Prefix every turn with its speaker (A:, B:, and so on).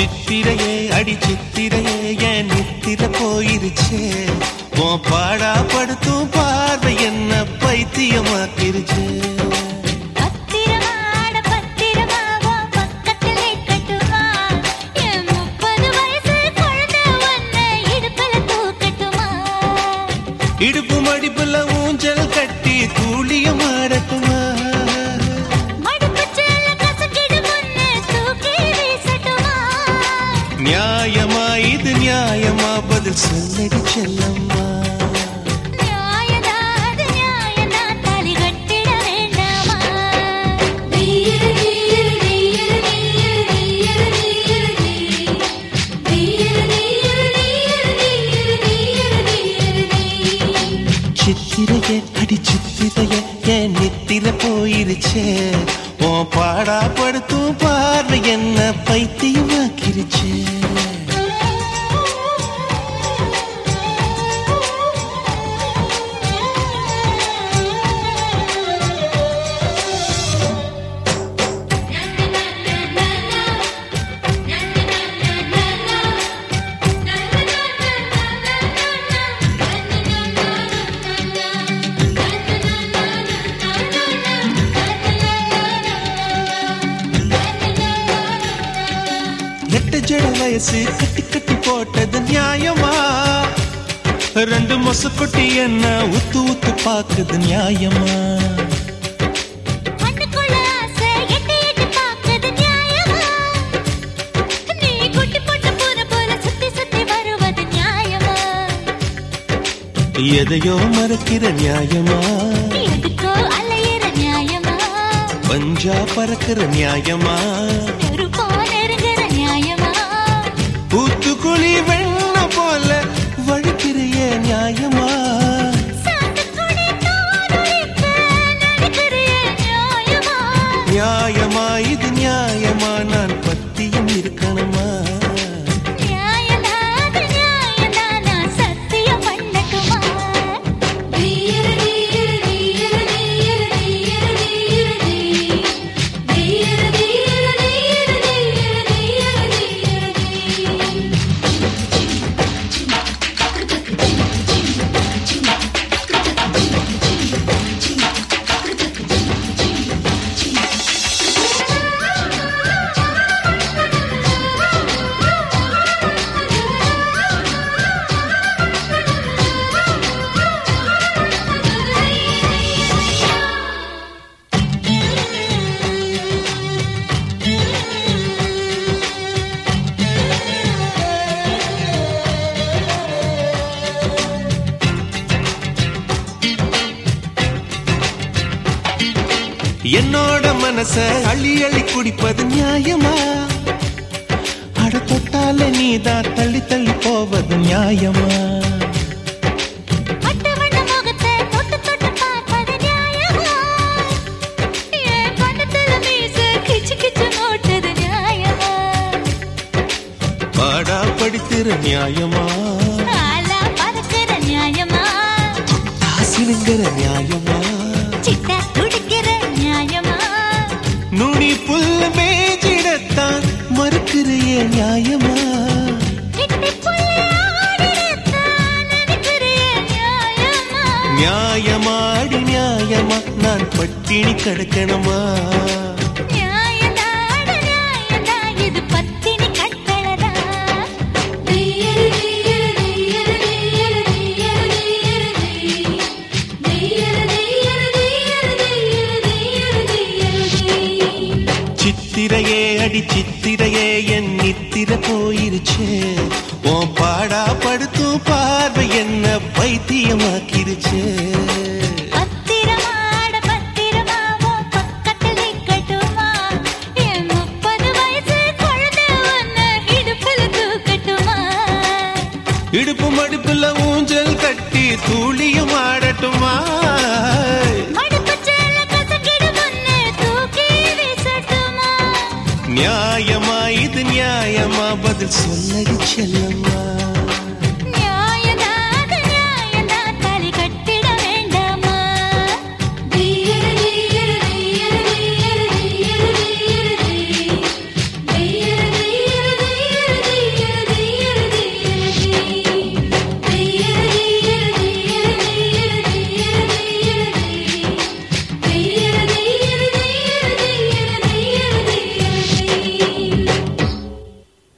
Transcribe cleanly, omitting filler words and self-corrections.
A: சித்திரையே அடி சித்திரையே என் நித்திர போயிருச்சே உன் பாடா படுத்தும் பார்வை என்ன பைத்தியமாக்கிருச்சே இடுப்பு மடிப்புல ஊஞ்சல் கட்டி தூளியம் ஆடட்டுமா நியாயமா இது நியாயமா பதில் சொல்லடி செல்லம்மா சித்திரையே அடி சித்திரையே என் நித்திர போயிருச்சே உன் பாடா படுத்தும் பார்வை என்ன பைத்தியமாக்கிருச்சே ஜட வயசு கட்டி கட்டி போட்டது நியாயமா ரெண்டு மொச கொட்டி என்ன உத்து உத்து பாக்குது நியாயமா எதையோ மறக்கிற நியாயமா பஞ்சா பறக்கிற நியாயமா ஊத்துக்குழி வெண்ண போல வழுக்கிறிய நியாயமா நியாயமா இது நியாயமா நான் பத்தியும் இருக்கணுமா என்னோட மனச அள்ளி அள்ளி குடிப்பது நியாயமா அட தொட்டால நீதான் தள்ளி தள்ளி போவது நியாயமா பாடா படித்திர நியாயமா சிலுங்கிற நியாயமா நுனி புல்ல மேஜிடத்தான் மறுக்கிறிய நியாயமா நியாயமாடி நியாயமா நான் பட்டினி கிடக்கணுமா சித்திரையே அடி சித்திரையே என் நித்திர போயிருச்சே உன் பாடா படுத்தும் பார்வை என்ன பைத்தியமாக்கிருச்சே இடுப்பு மடிப்புல ஊஞ்சல் கட்டி தூளியும் ஆடட்டுமா நியாயமா இது நியாயமா பதில் சொல்லடி செல்லம்மா